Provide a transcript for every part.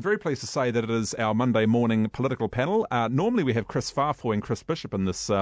very pleased to say that it is our Monday morning political panel. Normally we have Chris Farfoy and Chris Bishop in this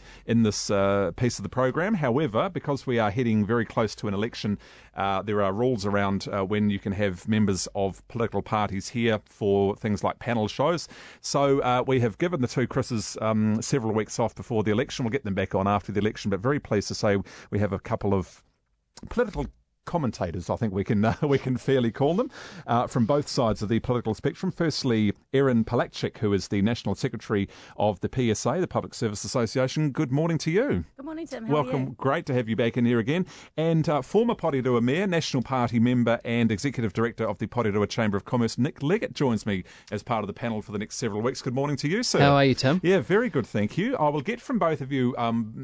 piece of the program. However, because we are heading very close to an election, there are rules around when you can have members of political parties here for things like panel shows. So we have given the two Chris's several weeks off before the election. We'll get them back on after the election, but very pleased to say we have a couple of political commentators, I think we can fairly call them, from both sides of the political spectrum. Firstly, Erin Palachik, who is the National Secretary of the PSA, the Public Service Association. Good morning to you. Good morning, Tim. How Welcome. are you? Great to have you back in here again. And former Porirua Mayor, National Party member and Executive Director of the Porirua Chamber of Commerce, Nick Leggett, joins me as part of the panel for the next several weeks. Good morning to you, sir. How are you, Tim? Yeah, very good, thank you. I will get from both of you,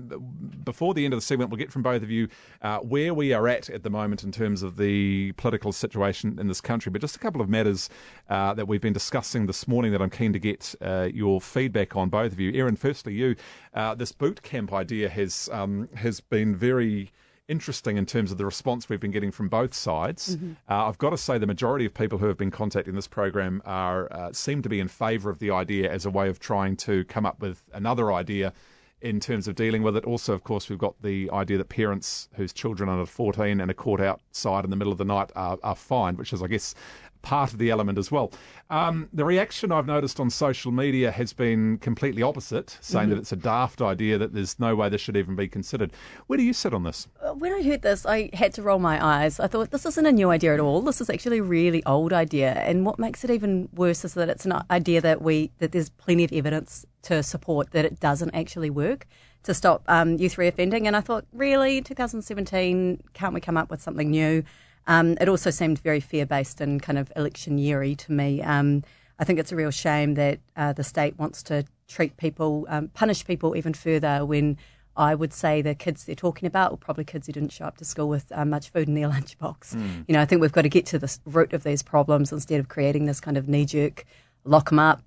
before the end of the segment, we'll get from both of you where we are at the moment in terms of the political situation in this country, but just a couple of matters that we've been discussing this morning that I'm keen to get your feedback on, both of you. Erin, firstly, you, this boot camp idea has been very interesting in terms of the response we've been getting from both sides. Mm-hmm. I've got to say the majority of people who have been contacting this program seem to be in favour of the idea as a way of trying to come up with another idea in terms of dealing with it. Also, of course, we've got the idea that parents whose children are under 14 and are caught outside in the middle of the night are fined, which is, I guess, part of the element as well. The reaction I've noticed on social media has been completely opposite, saying that it's a daft idea, that there's no way this should even be considered. Where do you sit on this? When I heard this, I had to roll my eyes. I thought, this isn't a new idea at all. This is actually a really old idea. And what makes it even worse is that it's an idea that there's plenty of evidence to support that it doesn't actually work to stop youth reoffending. And I thought, really, 2017, can't we come up with something new? It also seemed very fear-based and kind of electioneering to me. I think it's a real shame that the state wants to treat people, punish people even further, when I would say the kids they're talking about were probably kids who didn't show up to school with much food in their lunchbox. You know, I think we've got to get to the root of these problems instead of creating this kind of knee-jerk, lock them up,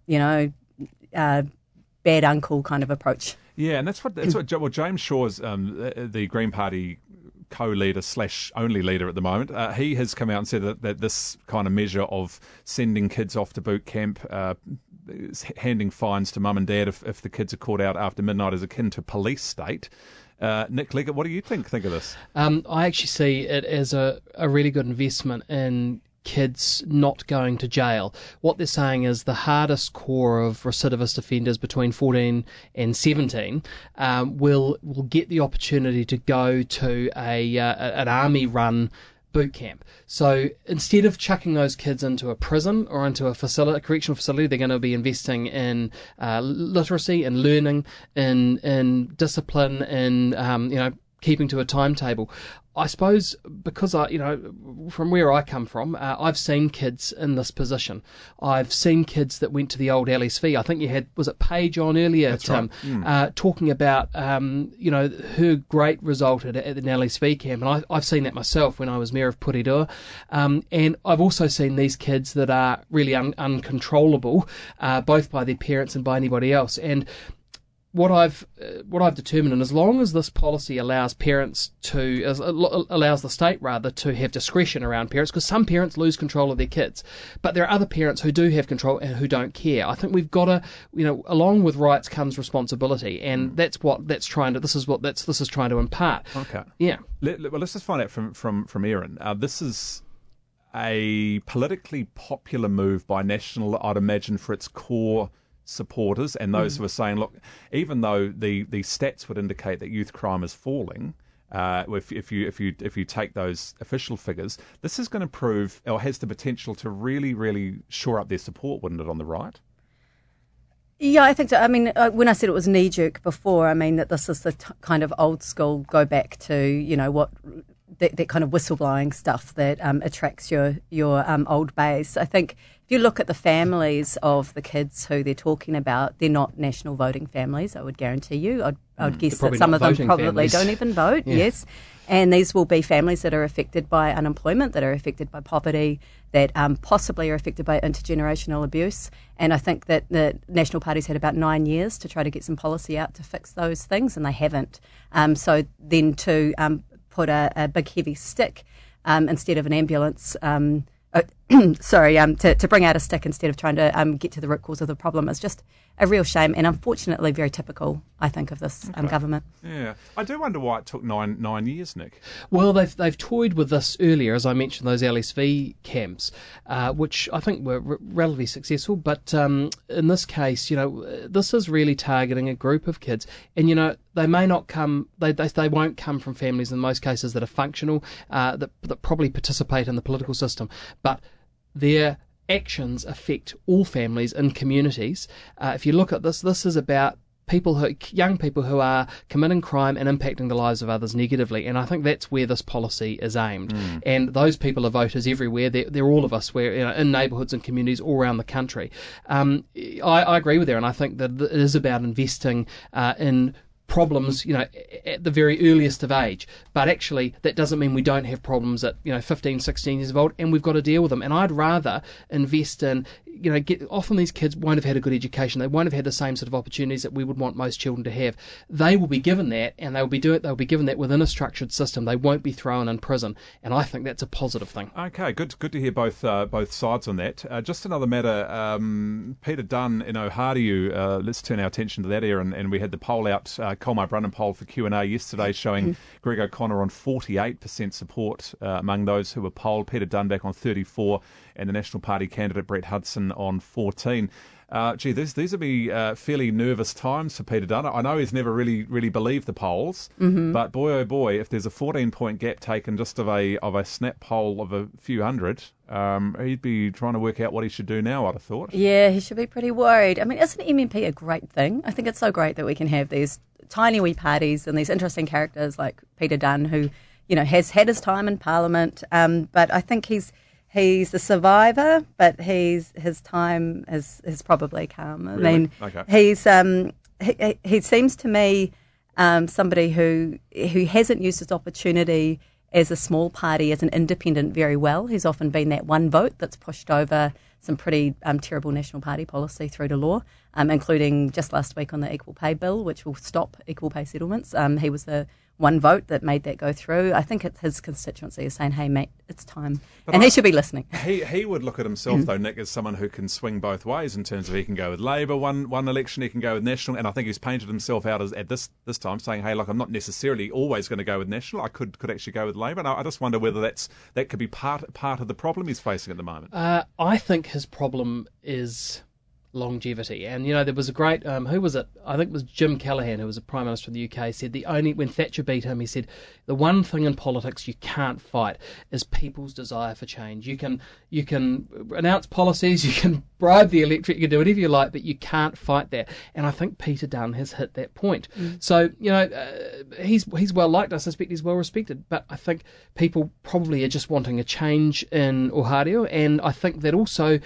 bad uncle kind of approach. Yeah, and that's what James Shaw's the Green Party co-leader / only leader at the moment. He has come out and said that this kind of measure of sending kids off to boot camp, handing fines to mum and dad if the kids are caught out after midnight, is akin to police state. Nick Leggett, what do you think of this? I actually see it as a really good investment in kids not going to jail. What they're saying is the hardest core of recidivist offenders between 14 and 17 will get the opportunity to go to an army-run boot camp. So instead of chucking those kids into a prison or into a correctional facility, they're going to be investing in literacy and learning, in discipline, in keeping to a timetable. I suppose because from where I come from, I've seen kids in this position. I've seen kids that went to the old LSV. I think you had, was it Paige on earlier, That's Tim, right. Talking about her great result at an LSV camp, and I've seen that myself when I was mayor of Porirua, and I've also seen these kids that are really uncontrollable, both by their parents and by anybody else. And what I've determined, and as long as this policy allows allows the state rather to have discretion around parents, because some parents lose control of their kids, but there are other parents who do have control and who don't care. I think we've got to, along with rights comes responsibility, and this is trying to impart. Okay. Yeah. Well, let's just find out from Erin. This is a politically popular move by National, I'd imagine, for its core supporters and those who are saying, look, even though the stats would indicate that youth crime is falling, if you take those official figures, this is going to prove, or has the potential to really, really shore up their support, wouldn't it, on the right? Yeah, I think so. I mean, when I said it was knee-jerk before, I mean that this is the kind of old school, go back to, what that kind of whistleblowing stuff that attracts your old base. I think if you look at the families of the kids who they're talking about, they're not national voting families, I would guarantee you. I would guess that some of them probably families. Don't even vote, yes. And these will be families that are affected by unemployment, that are affected by poverty, that possibly are affected by intergenerational abuse. And I think that the National Party's had about 9 years to try to get some policy out to fix those things, and they haven't. So then to put a big heavy stick instead of an ambulance to bring out a stick instead of trying to get to the root cause of the problem is just a real shame, and unfortunately very typical, I think, of this government. Yeah, I do wonder why it took nine years, Nick. Well, they've toyed with this earlier, as I mentioned, those LSV camps, which I think were relatively successful. But in this case, this is really targeting a group of kids, and they may not come. They won't come from families in most cases that are functional, that probably participate in the political system, but their actions affect all families and communities. If you look at this is about young people who are committing crime and impacting the lives of others negatively, and I think that's where this policy is aimed. And those people are voters everywhere. They're all of us. We're in neighbourhoods and communities all around the country. I agree with her, and I think that it is about investing in problems, at the very earliest of age. But actually, that doesn't mean we don't have problems at, 15, 16 years old, and we've got to deal with them. And I'd rather invest in, often these kids won't have had a good education. They won't have had the same sort of opportunities that we would want most children to have. They will be given that, and they'll be given that within a structured system. They won't be thrown in prison. And I think that's a positive thing. Okay, good to hear both sides on that. Just another matter, Peter Dunn in Ohariu, let's turn our attention to that area, and we had the poll out, Colmar Brunnan poll for Q&A yesterday showing Greg O'Connor on 48% support among those who were polled, Peter Dunn back on 34%, and the National Party candidate Brett Hudson on 14%. These will be fairly nervous times for Peter Dunn. I know he's never really believed the polls, but boy oh boy, if there's a 14-point gap taken just of a snap poll of a few hundred, he'd be trying to work out what he should do now, I'd have thought. Yeah, he should be pretty worried. I mean, isn't MMP a great thing? I think it's so great that we can have these tiny wee parties and these interesting characters like Peter Dunn, who, has had his time in Parliament, but I think he's a survivor, but his time is probably come. I mean, okay. He seems to me somebody who hasn't used his opportunity as a small party, as an independent very well. He's often been that one vote that's pushed over some pretty terrible National Party policy through to law, including just last week on the Equal Pay Bill, which will stop equal pay settlements. He was the one vote that made that go through. I think his constituency is saying, hey, mate, it's time. And he should be listening. He would look at himself, though, Nick, as someone who can swing both ways in terms of he can go with Labour one election, he can go with National, and I think he's painted himself out as at this time saying, hey, look, I'm not necessarily always going to go with National. I could actually go with Labour. And I just wonder whether that could be part of the problem he's facing at the moment. I think his problem is longevity. And, there was a great, who was it? I think it was Jim Callaghan, who was a Prime Minister of the UK, said when Thatcher beat him, he said, the one thing in politics you can't fight is people's desire for change. You can announce policies, you can bribe the electorate, you can do whatever you like, but you can't fight that. And I think Peter Dunn has hit that point. So, he's well liked. I suspect he's well respected, but I think people probably are just wanting a change in Ohariu, and I think that also,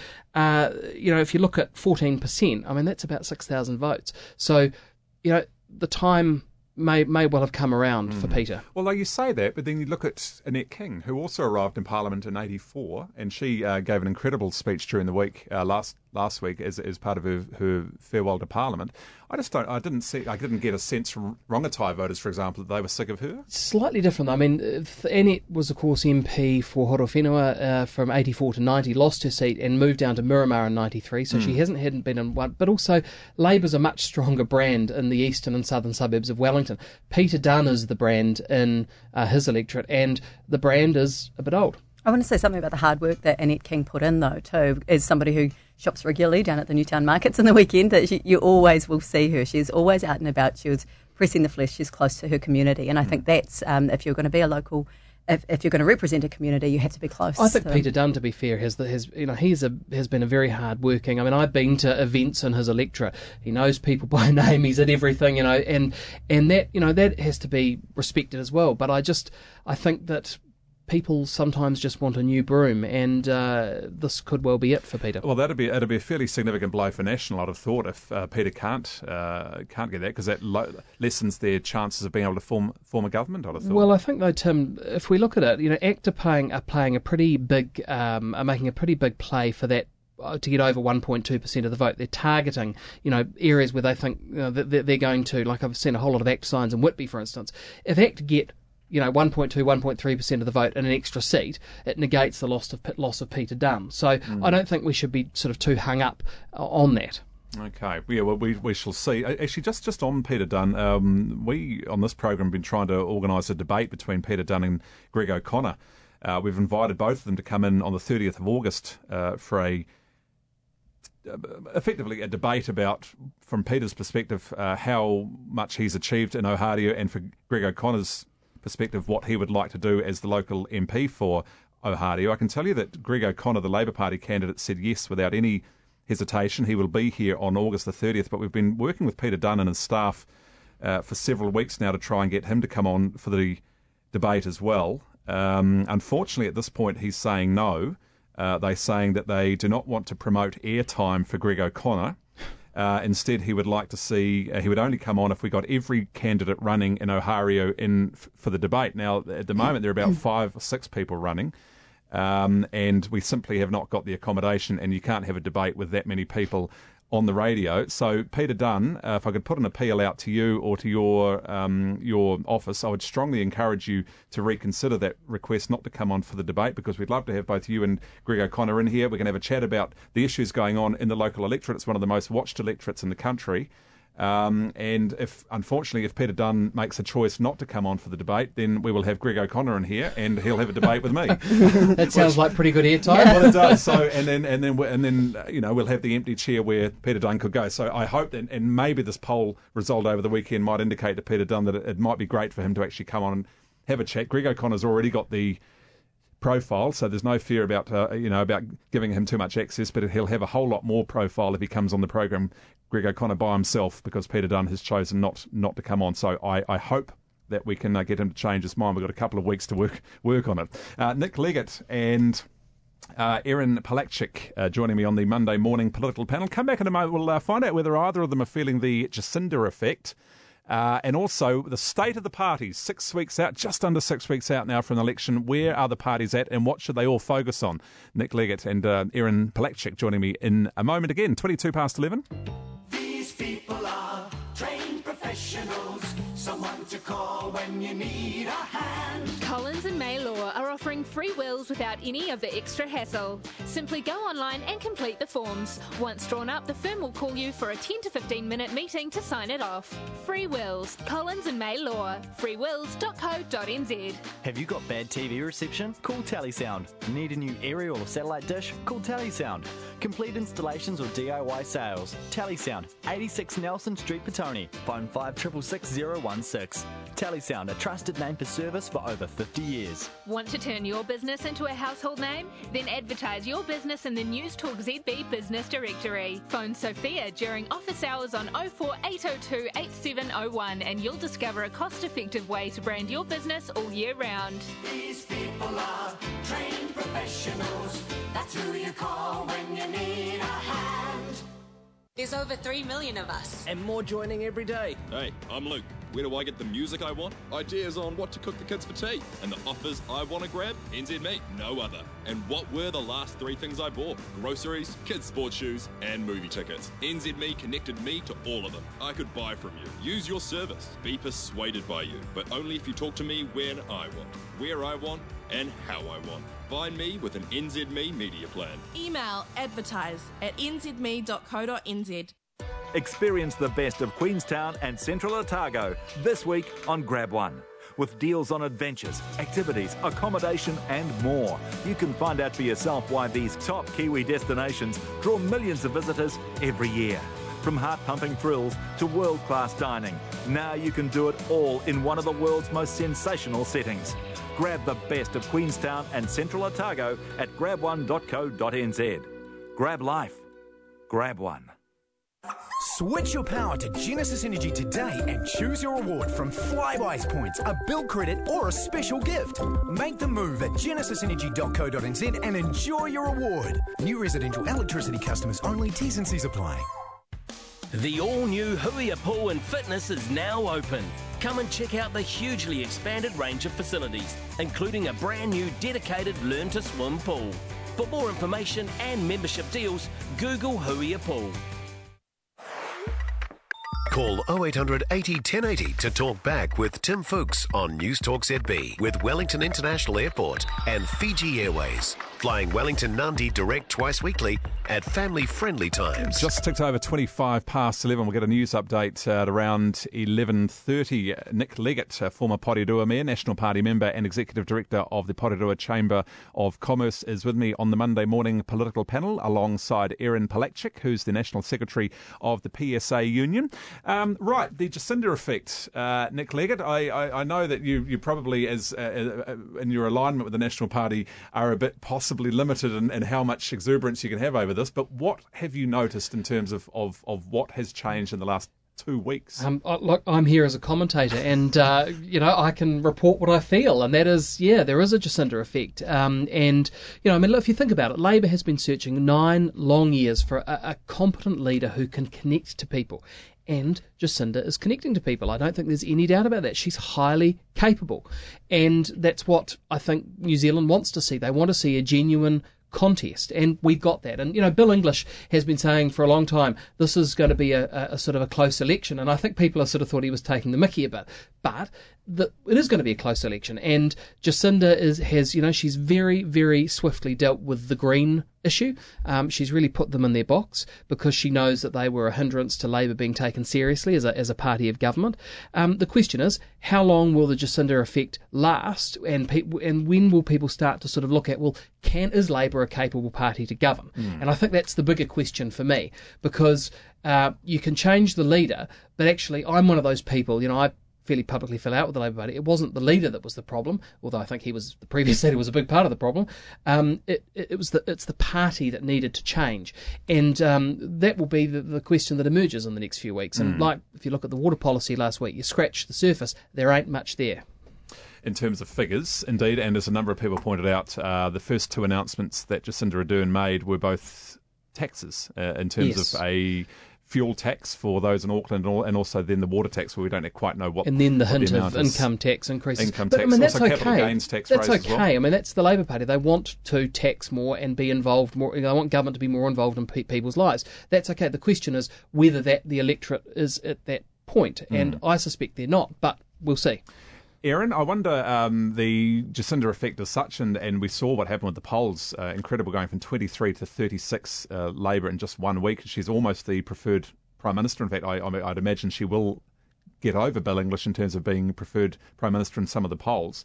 if you look at 14%, I mean, that's about 6,000 votes. So, the time may well have come around for Peter. Well, you say that, but then you look at Annette King, who also arrived in Parliament in 1984, and she gave an incredible speech during the week last week as part of her farewell to Parliament. I didn't get a sense from Rongotai voters, for example, that they were sick of her. Slightly different. I mean, Annette was, of course, MP for Horowhenua from 84 to 90, lost her seat and moved down to Miramar in 93, so she hadn't been in one. But also, Labour's a much stronger brand in the eastern and southern suburbs of Wellington. Peter Dunn is the brand in his electorate, and the brand is a bit old. I want to say something about the hard work that Annette King put in, though, too, as somebody who shops regularly down at the Newtown markets in the weekend, that you always will see her. She's always out and about. She was pressing the flesh. She's close to her community. And I think that's, if you're going to be a local, if you're going to represent a community, you have to be close. I think Peter Dunn, to be fair, has been a very hard working. I mean, I've been to events in his electorate. He knows people by name. He's at everything, and that, that has to be respected as well. But I think that people sometimes just want a new broom, and this could well be it for Peter. Well, it'd be a fairly significant blow for National, I'd have thought, if Peter can't get that, because that lessens their chances of being able to form a government, I'd have thought. Well, I think though, Tim, if we look at it, ACT are playing a pretty big, are making a pretty big play for that, to get over 1.2% of the vote. They're targeting, areas where they think that they're going to, like I've seen a whole lot of ACT signs in Whitby, for instance. If ACT get 1.2, 1.3% of the vote and an extra seat, it negates the loss of Peter Dunne. So I don't think we should be sort of too hung up on that. Okay, yeah, well, we shall see. Actually, just on Peter Dunne, we on this program have been trying to organise a debate between Peter Dunne and Greg O'Connor. We've invited both of them to come in on the 30th of August for effectively a debate about, from Peter's perspective, how much he's achieved in Ohio, and for Greg O'Connor's perspective, what he would like to do as the local MP for Ohio. I can tell you that Greg O'Connor, the Labour Party candidate, said yes without any hesitation. He will be here on August the 30th, but we've been working with Peter Dunne and his staff for several weeks now to try and get him to come on for the debate as well. Unfortunately, at this point, he's saying no. They're saying that they do not want to promote airtime for Greg O'Connor. Instead, he would like to see, he would only come on if we got every candidate running in Ohio in for the debate. Now, at the moment, there are about 5 or 6 people running, and we simply have not got the accommodation, and you can't have a debate with that many people on the radio. So, Peter Dunne, if I could put an appeal out to you or to your office, I would strongly encourage you to reconsider that request not to come on for the debate, because we'd love to have both you and Greg O'Connor in here. We can have a chat about the issues going on in the local electorate. It's one of the most watched electorates in the country. And unfortunately, if Peter Dunne makes a choice not to come on for the debate, then we will have Greg O'Connor in here, and he'll have a debate with me. That sounds like pretty good airtime. Well, it does. So, and then we'll have the empty chair where Peter Dunne could go. So I hope that, and maybe this poll result over the weekend might indicate to Peter Dunne that it might be great for him to actually come on and have a chat. Greg O'Connor's already got the profile, so there's no fear about giving him too much access, but he'll have a whole lot more profile if he comes on the program, Greg O'Connor, by himself, because Peter Dunne has chosen not to come on. So I hope that we can get him to change his mind. We've got a couple of weeks to work on it. Nick Leggett and Erin Palachik joining me on the Monday morning political panel. Come back in a moment. We'll find out whether either of them are feeling the Jacinda effect. And also the state of the parties, 6 weeks out, just under 6 weeks out now from the election. Where are the parties at, and what should they all focus on? Nick Leggett and Erin Palachik joining me in a moment again. 22 past 11. These people are trained professionals, someone to call when you need a hand. Collins and May Law are offering free wills without any of the extra hassle. Simply go online and complete the forms. Once drawn up, the firm will call you for a 10 to 15 minute meeting to sign it off. Free wills, Collins and May Law, freewills.co.nz. Have you got bad TV reception? Call Telesound. Need a new aerial or satellite dish? Call Telesound. Complete installations or DIY sales. Telesound, 86 Nelson Street, Petone. Phone 566016. Telesound, a trusted name for service for over 50 years. Want to turn your business into a household name? Then advertise your business in the News Talk ZB Business Directory. Phone Sophia during office hours on 04802 8701 and you'll discover a cost-effective way to brand your business all year round. These people are trained professionals. That's who you call when you need a hand. There's over 3 million of us. And more joining every day. Hey, I'm Luke. Where do I get the music I want? Ideas on what to cook the kids for tea? And the offers I want to grab? NZME, no other. And what were the last 3 things I bought? Groceries, kids' sports shoes, and movie tickets. NZME connected me to all of them. I could buy from you, use your service, be persuaded by you, but only if you talk to me when I want, where I want, and how I want. Find me with an NZME media plan. Email advertise@nzme.co.nz. Experience the best of Queenstown and Central Otago this week on Grab One. With deals on adventures, activities, accommodation and more. You can find out for yourself why these top Kiwi destinations draw millions of visitors every year. From heart-pumping thrills to world-class dining, now you can do it all in one of the world's most sensational settings. Grab the best of Queenstown and Central Otago at grabone.co.nz. Grab life. Grab one. Switch your power to Genesis Energy today and choose your reward from Flybuys points, a bill credit or a special gift. Make the move at genesisenergy.co.nz and enjoy your reward. New residential electricity customers only. T's and C's apply. The all-new Huia Pool and Fitness is now open. Come and check out the hugely expanded range of facilities, including a brand new dedicated Learn to Swim pool. For more information and membership deals, Google Huia Pool. Call 0800 80 1080 to talk back with Tim Fuchs on News Talk ZB with Wellington International Airport and Fiji Airways. Flying Wellington Nandi direct twice weekly at family-friendly times. Just ticked over 25 past 11. We'll get a news update at around 11:30. Nick Leggett, former Porirua Mayor, National Party member and Executive Director of the Porirua Chamber of Commerce, is with me on the Monday morning political panel alongside Erin Palachik, who's the National Secretary of the PSA Union. Right, the Jacinda effect. Nick Leggett, I know that you probably, as in your alignment with the National Party, are a bit possibly limited in how much exuberance you can have over this, but what have you noticed in terms of what has changed in the last 2 weeks? Look, I'm here as a commentator, and I can report what I feel, and that is, there is a Jacinda effect. If you think about it, Labour has been searching 9 long years for a competent leader who can connect to people. And Jacinda is connecting to people. I don't think there's any doubt about that. She's highly capable. And that's what I think New Zealand wants to see. They want to see a genuine contest, and we've got that. And Bill English has been saying for a long time this is going to be a sort of a close election, and I think people have sort of thought he was taking the mickey a bit, but it is going to be a close election. And Jacinda has she's very, very swiftly dealt with the Green issue. She's really put them in their box because she knows that they were a hindrance to Labour being taken seriously as a party of government. The question is, how long will the Jacinda effect last, and when will people start to sort of look at, well, is Labour a capable party to govern? And I think that's the bigger question for me, because you can change the leader, but actually I'm one of those people, I fairly publicly fell out with the Labour Party. It wasn't the leader that was the problem, although I think the previous leader was a big part of the problem. It's the party that needed to change, and that will be the question that emerges in the next few weeks. And like if you look at the water policy last week, you scratch the surface, there ain't much there. In terms of figures, indeed, and as a number of people pointed out, the first 2 announcements that Jacinda Ardern made were both taxes in terms of a fuel tax for those in Auckland, and also then the water tax, where we don't quite know what. And then the hint of income tax increases. Income tax, that's also capital gains tax That's raise okay. as well. I mean, that's the Labour Party. They want to tax more and be involved more. They want government to be more involved in people's lives. That's okay. The question is whether the electorate is at that point, and I suspect they're not, but we'll see. Erin, I wonder, the Jacinda effect as such, and we saw what happened with the polls, incredible, going from 23 to 36 Labour in just 1 week. She's almost the preferred Prime Minister. In fact, I'd imagine she will get over Bill English in terms of being preferred Prime Minister in some of the polls.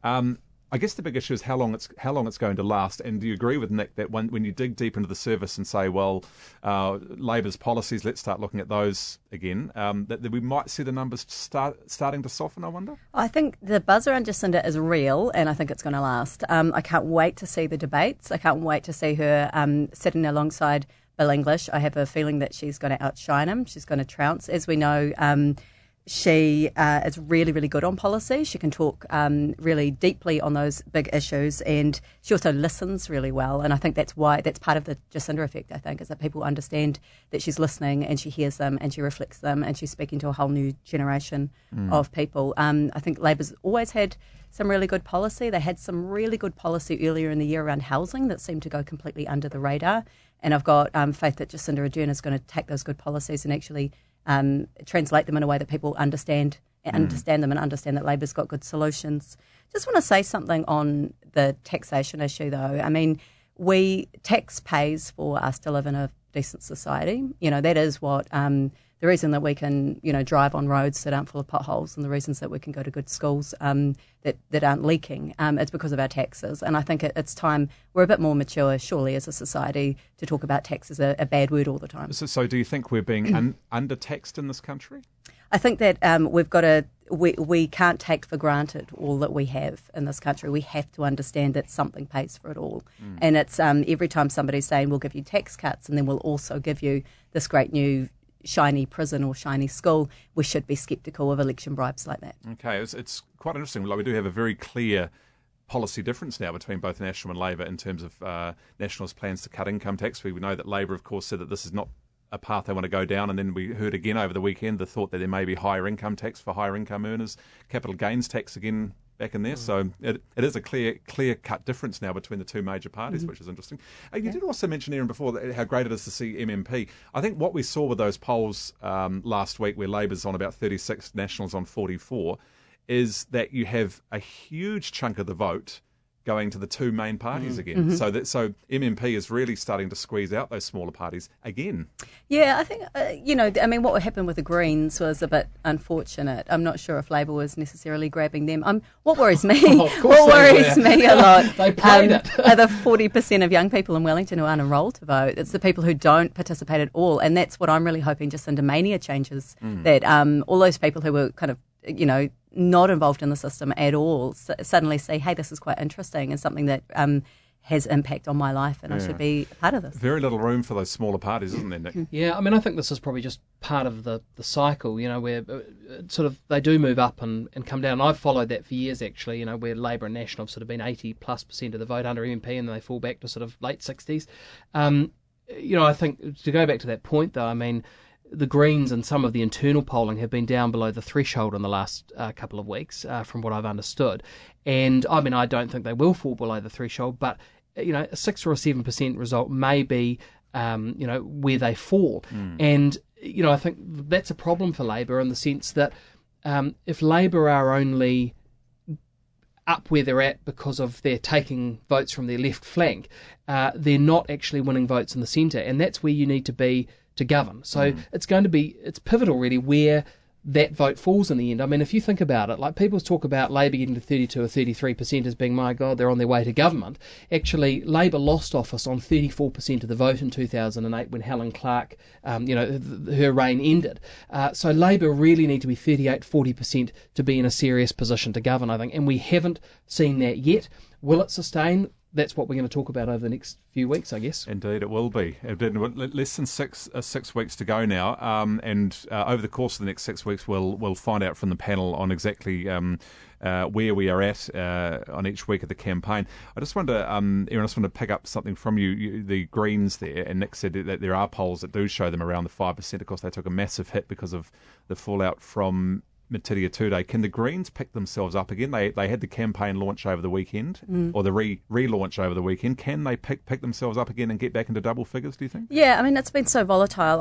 I guess the big issue is how long it's going to last. And do you agree with Nick that when you dig deep into the service and say, well, Labour's policies, let's start looking at those again, that we might see the numbers starting to soften, I wonder? I think the buzz around Jacinda is real, and I think it's going to last. I can't wait to see the debates. I can't wait to see her sitting alongside Bill English. I have a feeling that she's going to outshine him. She's going to trounce. As we know, she is really, really good on policy. She can talk really deeply on those big issues, and she also listens really well. And I think that's part of the Jacinda effect, I think, is that people understand that she's listening and she hears them and she reflects them and she's speaking to a whole new generation of people. I think Labour's always had some really good policy. They had some really good policy earlier in the year around housing that seemed to go completely under the radar. And I've got faith that Jacinda Ardern is going to take those good policies and actually translate them in a way that people understand them and understand that Labour's got good solutions. Just want to say something on the taxation issue, though. I mean, tax pays for us to live in a decent society. That is what the reason that we can, drive on roads that aren't full of potholes, and the reasons that we can go to good schools that aren't leaking, it's because of our taxes. And I think it's time we're a bit more mature, surely, as a society, to talk about tax as a bad word all the time. So do you think we're being under-taxed in this country? I think that we can't take for granted all that we have in this country. We have to understand that something pays for it all. And it's every time somebody's saying we'll give you tax cuts and then we'll also give you this great new shiny prison or shiny school, we should be sceptical of election bribes like that. Okay, it's quite interesting. Like, we do have a very clear policy difference now between both National and Labour in terms of National's plans to cut income tax. We know that Labour, of course, said that this is not a path they want to go down, and then we heard again over the weekend the thought that there may be higher income tax for higher income earners, capital gains tax again back in there. So it is a clear-cut difference now between the two major parties, which is interesting. You did also mention, Erin, before how great it is to see MMP. I think what we saw with those polls last week, where Labor's on about 36, National's on 44, is that you have a huge chunk of the vote going to the two main parties again. So MMP is really starting to squeeze out those smaller parties again. Yeah, I think, what happened with the Greens was a bit unfortunate. I'm not sure if Labor was necessarily grabbing them. What worries me, me a lot They played it. are the 40% of young people in Wellington who aren't enrolled to vote. It's the people who don't participate at all. And that's what I'm really hoping Jacinda Mania changes, that all those people who were kind of, not involved in the system at all suddenly say, hey, this is quite interesting and something that has impact on my life and I should be a part of this. Very little room for those smaller parties, isn't there, Nick? Yeah, I mean, I think this is probably just part of the cycle, where sort of they do move up and come down. I've followed that for years, actually, where Labor and National have sort of been 80+% of the vote under MMP and then they fall back to sort of late 60s. I think to go back to that point, though, I mean, the Greens and some of the internal polling have been down below the threshold in the last couple of weeks, from what I've understood. And, I mean, I don't think they will fall below the threshold, but, a 6 or a 7% result may be, where they fall. And, I think that's a problem for Labor in the sense that if Labor are only up where they're at because of they're taking votes from their left flank, they're not actually winning votes in the centre. And that's where you need to be to govern. So it's pivotal really where that vote falls in the end. I mean, if you think about it, like people talk about Labor getting to 32 or 33% as being, my God, they're on their way to government. Actually, Labor lost office on 34% of the vote in 2008 when Helen Clark, her reign ended. So Labor really need to be 38, 40% to be in a serious position to govern, I think. And we haven't seen that yet. Will it sustain? That's what we're going to talk about over the next few weeks, I guess. Indeed, it will be. Less than six weeks to go now, and over the course of the next 6 weeks, we'll find out from the panel on exactly where we are at on each week of the campaign. I just wanted to, Erin, to pick up something from you, the Greens there, and Nick said that there are polls that do show them around the 5%. Of course, they took a massive hit because of the fallout from Matiria Turei. Can the Greens pick themselves up again? They had the campaign launch over the weekend, or the relaunch over the weekend. Can they pick themselves up again and get back into double figures, do you think? Yeah, I mean, it's been so volatile.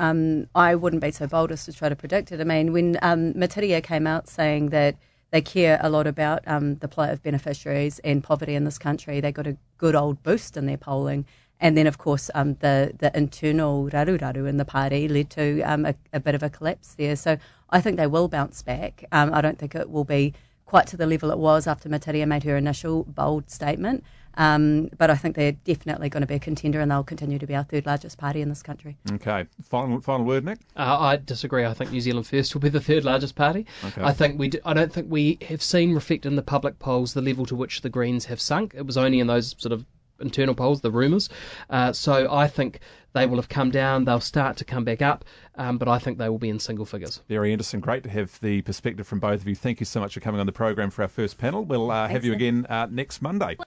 I wouldn't be so bold as to try to predict it. I mean, when Matiria came out saying that they care a lot about the plight of beneficiaries and poverty in this country, they got a good old boost in their polling. And then, of course, the internal raru in the party led to a bit of a collapse there. So I think they will bounce back. I don't think it will be quite to the level it was after Matiria made her initial bold statement. But I think they're definitely going to be a contender and they'll continue to be our third largest party in this country. Okay. Final word, Nick? I disagree. I think New Zealand First will be the third largest party. Okay. I don't think we have seen reflected in the public polls the level to which the Greens have sunk. It was only in those sort of internal polls, the rumours. So I think they will have come down. They'll start to come back up, but I think they will be in single figures. Very interesting. Great to have the perspective from both of you. Thank you so much for coming on the program for our first panel. We'll have you again next Monday.